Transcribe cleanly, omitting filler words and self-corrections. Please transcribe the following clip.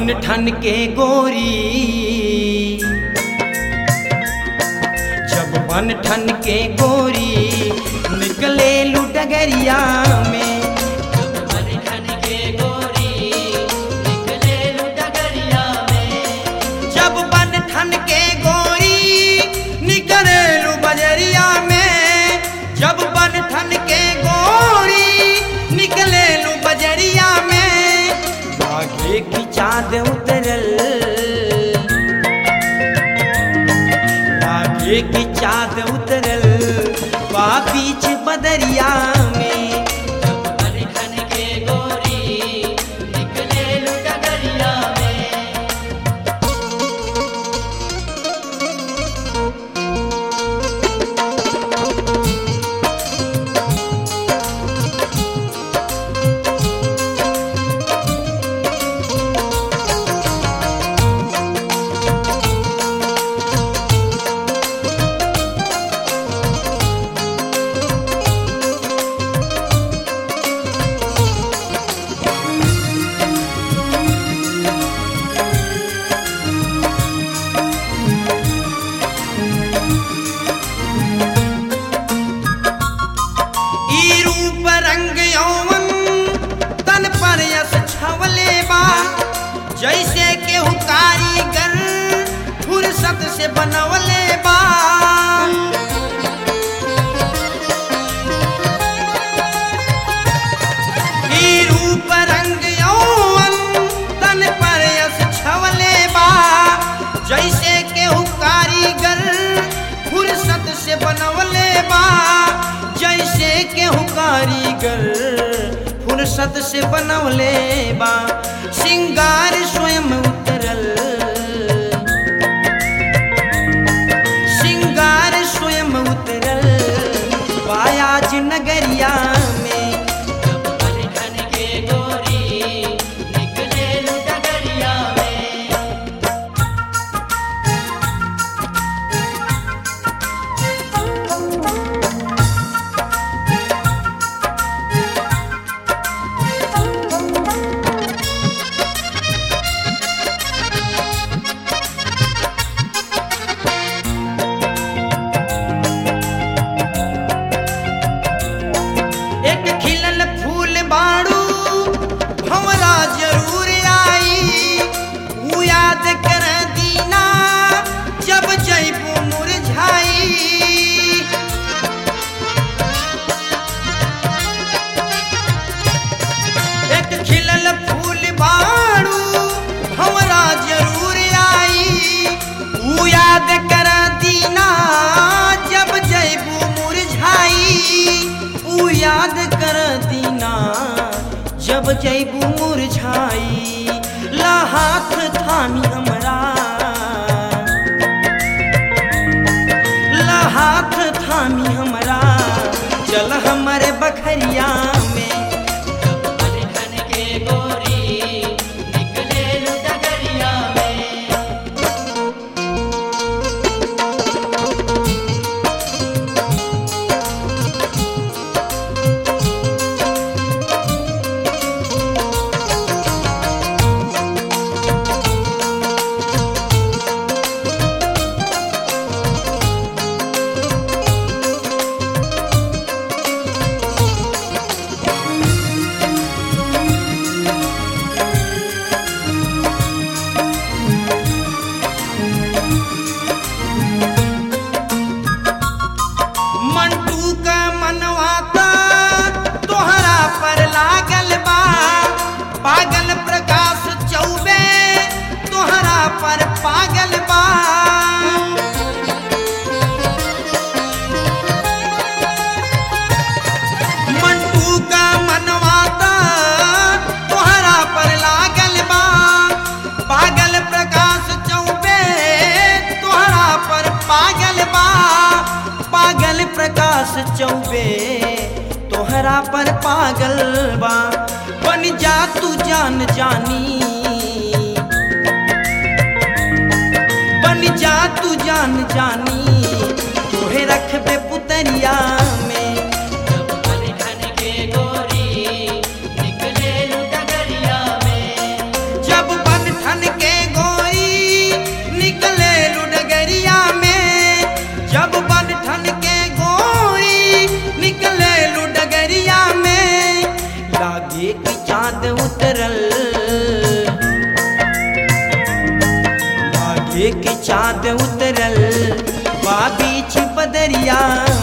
बन ठन के गोरी, जब बन ठन के गोरी निकले लू डगरिया में। जब बन ठन के गोरी निकले लू डगरिया में। जब बन ठन के गोरी निकले लू बजरिया में। जब बन ठन के गोरी निकले लू बजरिया में। आगे की चाँद उतरल, आगे की चाँद उतरल बा बीच बदरिया में। जब बन ठन के गोरी निकले लू डगरिया में। जैसे केहू कारीगर फुर्सत से बनवले बा। ई रूप रंग यौवन तन पर यस छवले बा। जैसे केहू कारीगर फुर्सत से बनवले बा। जैसे केहू कारीगर फुर्सत से बनवले बा। सिंगार स्वयं उतरल, सिंगार स्वयं उतरल बायाज नगरिया में। जब बन ठन के गोरी निकले लू डगरिया में। एक खिलल फूल बाड़ू हमरा जरूर आई। ऊ याद कर दीना जब जैबू मुरझाई। एक खिलल फूल बाड़ू हमरा जरूर आई। ऊ याद कर दीना जब जैबू मुरझाई। ऊ याद कर दीना जब जैबू मुरझाई। ला हाथ थामी हमरा, ला हाथ थामी हमरा चल हमरे बखरिया में। जब बन ठन के गोरी निकले लू डगरिया में। मंटू का मनवाता तोहरा पर लागल बा। पागल प्रकाश चौबे तोहरा पर पागल बा। मंटू का मनवाता तोहरा पर लागल बा। पागल प्रकाश चौबे तोहरा पर पागल बा। पागल प्रकाश चौबे तोहरा पर पागल बा। बन जा तू जान जानी, बन जा तू जान जानी तोहे रखबे पुतरिया में। जब बन ठन के गोरी निकले लू डगरिया में। जब बन ठन बदरिया